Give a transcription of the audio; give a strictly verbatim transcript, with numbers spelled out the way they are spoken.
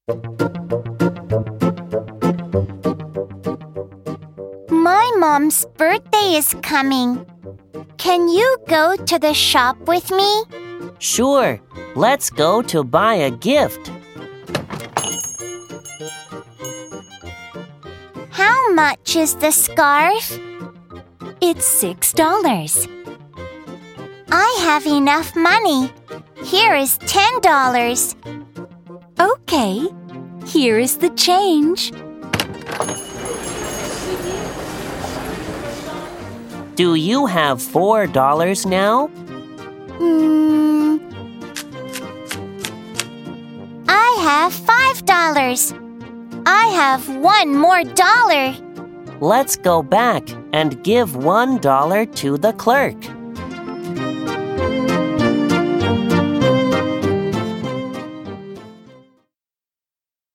My mom's birthday is coming. Can you go to the shop with me? Sure. Let's go to buy a gift. How much is the scarf? It's six dollars. I have enough money. Here is ten dollars. Okay, here is the change. Do you have four dollars now? Hmm. I have five dollars. I have one more dollar. Let's go back and give one dollar to the clerk.